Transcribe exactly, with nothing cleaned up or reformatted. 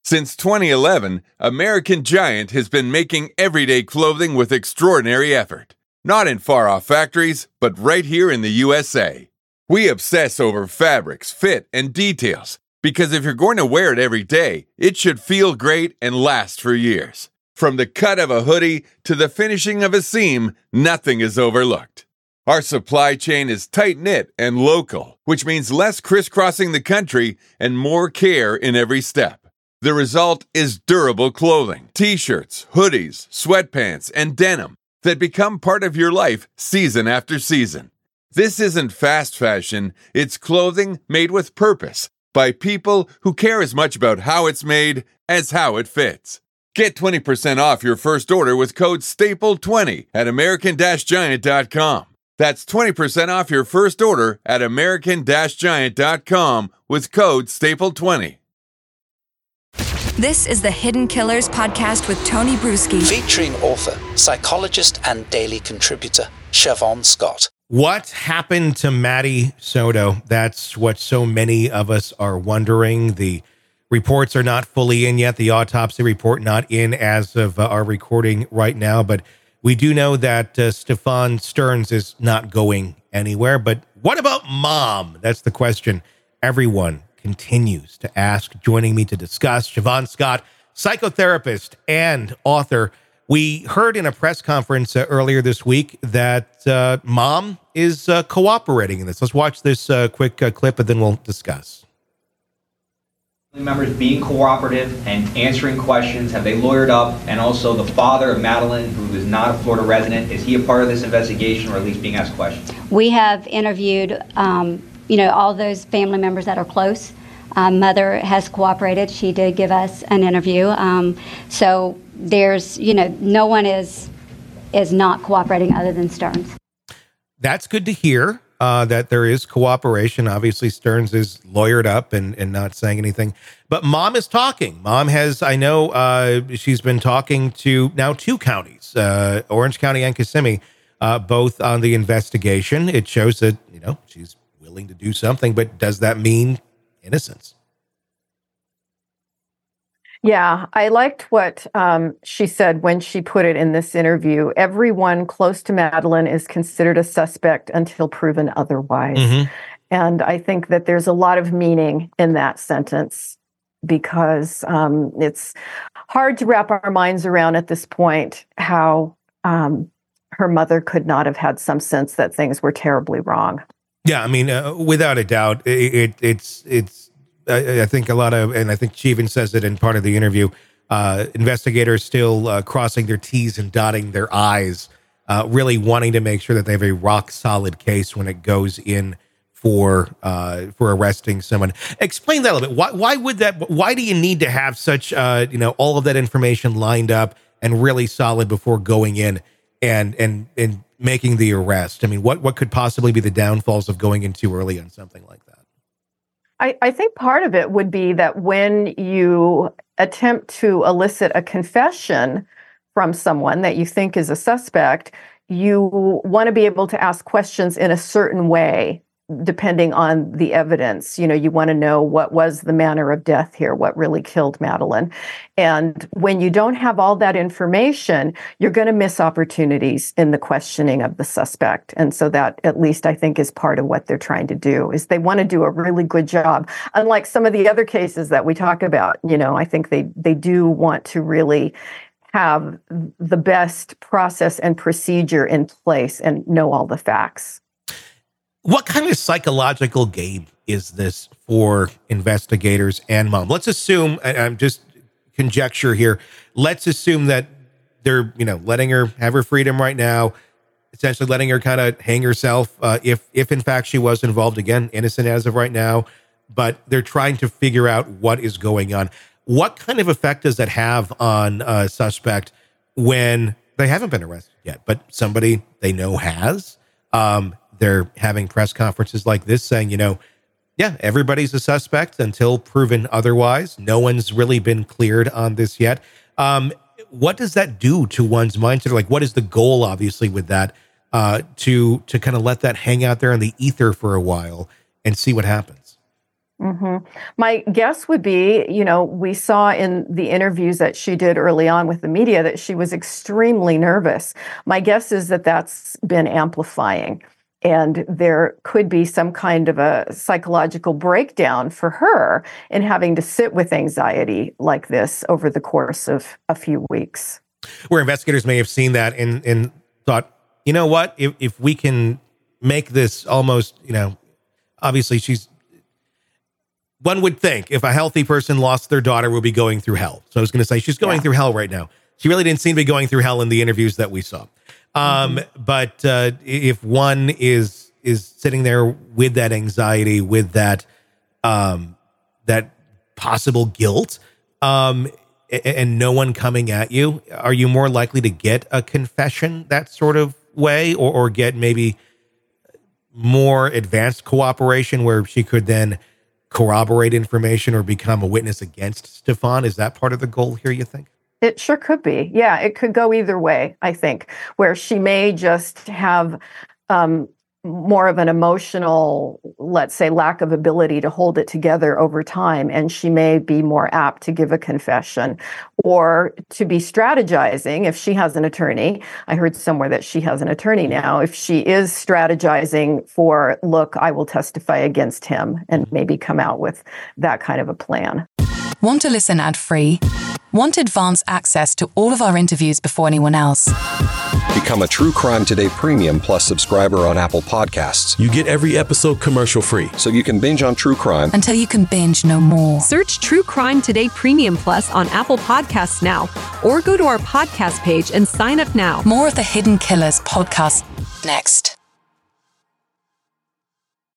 Since twenty eleven, American Giant has been making everyday clothing with extraordinary effort. Not in far-off factories, but right here in the U S A. We obsess over fabrics, fit, and details, because if you're going to wear it every day, it should feel great and last for years. From the cut of a hoodie to the finishing of a seam, nothing is overlooked. Our supply chain is tight-knit and local, which means less crisscrossing the country and more care in every step. The result is durable clothing, t-shirts, hoodies, sweatpants, and denim that become part of your life season after season. This isn't fast fashion, it's clothing made with purpose by people who care as much about how it's made as how it fits. Get twenty percent off your first order with code staple twenty at American Giant dot com. That's twenty percent off your first order at American Giant dot com with code staple twenty. This is the Hidden Killers podcast with Tony Bruschi. Featuring author, psychologist, and daily contributor, Siobhan Scott. What happened to Maddie Soto? That's what so many of us are wondering. The reports are not fully in yet. The autopsy report not in as of uh, our recording right now. But we do know that uh, Stefan Stearns is not going anywhere. But what about Mom? That's the question everyone continues to ask. Joining me to discuss, Siobhan Scott, psychotherapist and author. We heard in a press conference uh, earlier this week that uh, Mom is uh, cooperating in this. Let's watch this uh, quick uh, clip and then we'll discuss. Members being cooperative and answering questions, have they lawyered up? And also the father of Madeline, who is not a Florida resident, is he a part of this investigation or at least being asked questions? We have interviewed um, you know, all those family members that are close. Um, Mother has cooperated. She did give us an interview. Um, so there's, you know, no one is is not cooperating other than Stearns. That's good to hear, uh, that there is cooperation. Obviously, Stearns is lawyered up and, and not saying anything. But Mom is talking. Mom has, I know, uh, she's been talking to now two counties, uh, Orange County and Kissimmee, uh, both on the investigation. It shows that, you know, she's willing to do something, but does that mean innocence? Yeah, I liked what um, she said when she put it in this interview. Everyone close to Madeline is considered a suspect until proven otherwise. Mm-hmm. And I think that there's a lot of meaning in that sentence because um, it's hard to wrap our minds around at this point how um, her mother could not have had some sense that things were terribly wrong. Yeah, I mean, uh, without a doubt, it, it, it's it's. I, I think a lot of, and I think she even says it in part of the interview. Uh, investigators still uh, crossing their T's and dotting their I's, uh, really wanting to make sure that they have a rock solid case when it goes in for uh, for arresting someone. Explain that a little bit. Why why would that? Why do you need to have such uh, you know all of that information lined up and really solid before going in and and and making the arrest? I mean, what, what could possibly be the downfalls of going in too early on something like that? I, I think part of it would be that when you attempt to elicit a confession from someone that you think is a suspect, you want to be able to ask questions in a certain way, depending on the evidence. You know, you want to know what was the manner of death here, what really killed Madeline. And when you don't have all that information, you're going to miss opportunities in the questioning of the suspect. And so that, at least, I think, is part of what they're trying to do, is they want to do a really good job. Unlike some of the other cases that we talk about, you know, I think they, they do want to really have the best process and procedure in place and know all the facts. What kind of psychological game is this for investigators and Mom? Let's assume, I'm just conjecture here, let's assume that they're, you know, letting her have her freedom right now, essentially letting her kind of hang herself, uh, if, if in fact she was involved, again, innocent as of right now, but they're trying to figure out what is going on. What kind of effect does that have on a suspect when they haven't been arrested yet, but somebody they know has? Um, They're having press conferences like this saying, you know, yeah, everybody's a suspect until proven otherwise. No one's really been cleared on this yet. Um, what does that do to one's mindset? Like, what is the goal, obviously, with that, uh, to to kind of let that hang out there in the ether for a while and see what happens? Mm-hmm. My guess would be, you know, we saw in the interviews that she did early on with the media that she was extremely nervous. My guess is that that's been amplifying. And there could be some kind of a psychological breakdown for her in having to sit with anxiety like this over the course of a few weeks. Where investigators may have seen that and, and thought, you know what, if, if we can make this almost, you know, obviously she's, one would think if a healthy person lost their daughter, would be going through hell. So I was going to say she's going yeah. through hell right now. She really didn't seem to be going through hell in the interviews that we saw. Um, mm-hmm. But uh, if one is is sitting there with that anxiety, with that um, that possible guilt, um, and, and no one coming at you, are you more likely to get a confession that sort of way, or, or get maybe more advanced cooperation where she could then corroborate information or become a witness against Stefan? Is that part of the goal here, you think? It sure could be. Yeah, it could go either way, I think, where she may just have um, more of an emotional, let's say, lack of ability to hold it together over time, and she may be more apt to give a confession or to be strategizing if she has an attorney. I heard somewhere that she has an attorney now. If she is strategizing for, look, I will testify against him, and maybe come out with that kind of a plan. Want to listen ad-free? Want advanced access to all of our interviews before anyone else? Become a True Crime Today Premium Plus subscriber on Apple Podcasts. You get every episode commercial-free. So you can binge on true crime until you can binge no more. Search True Crime Today Premium Plus on Apple Podcasts now, or go to our podcast page and sign up now. More of the Hidden Killers podcast next.